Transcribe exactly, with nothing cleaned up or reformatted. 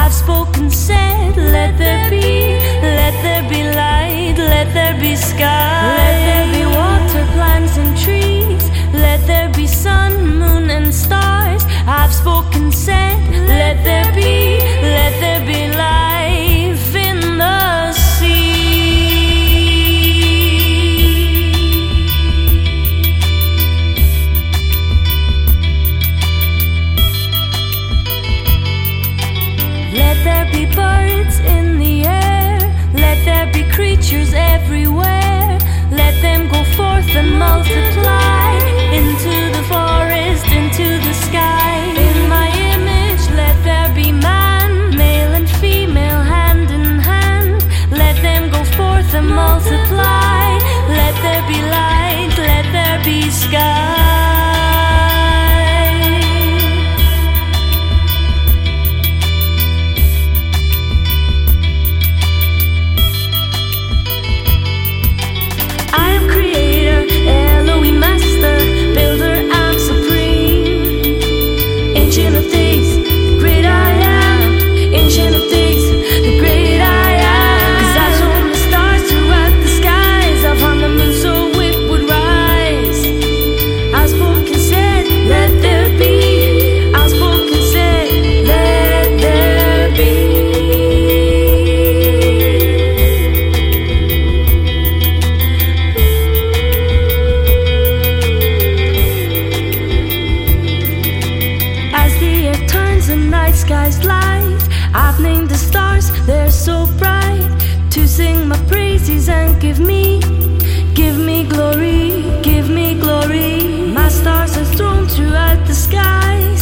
I've spoken, said, let there be, let there be light, let there be sky, let there be water, plants and trees, let there be sun, moon and stars. I've spoken, said, let there be, let there be life in the sea. Let there be birds in the air, let there be creatures everywhere, let them go forth and multiply into the forest, into the sky. In my image, let there be man, male and female, hand in hand. Let them go forth and multiply. Let there be light, let there be sky. Sky's light, I've named the stars, they're so bright, to sing my praises and give me, give me glory, give me glory. My stars are thrown throughout the sky.